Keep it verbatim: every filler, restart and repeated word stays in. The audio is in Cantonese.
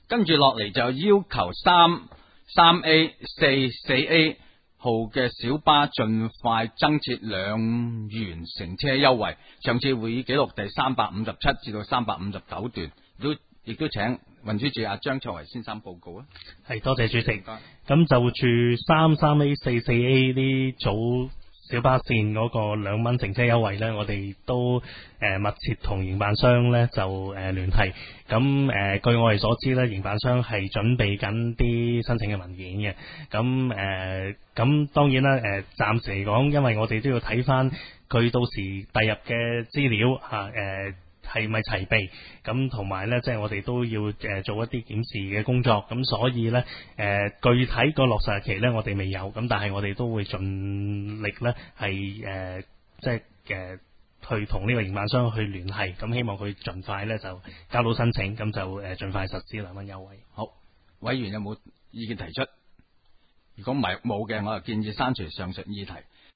跟住落嚟就要求三三 A 四四 A 號嘅小巴盡快增設兩元乘車優惠。上次會議記錄第三百五十七至到三百五十九段，都亦都請運輸署阿張卓維先生報告啊。 係，多謝主席。咁就住三三 A 四四 A 呢組小巴線嗰個兩蚊乘車優惠呢，我哋都誒、呃、密切同營辦商呢就誒聯繫。咁誒、呃、據我哋所知呢，營辦商係準備緊啲申請嘅文件嘅。咁誒咁當然啦，誒、呃、暫時嚟講，因為我哋都要睇翻佢到時遞入嘅資料嚇誒。係咪齊備？咁同埋呢，即係我哋都要誒做一啲檢視嘅工作。咁所以呢，誒、呃、具體個落實日期呢，我哋未有。咁但係我哋都會盡力呢，係誒、呃、即係誒、呃、去同呢個營辦商去聯繫。咁希望佢盡快呢就交到申請，咁就誒盡快實施兩蚊優惠。 好，委員有冇意見提出？如果唔係冇嘅，我就建議刪除上述議題。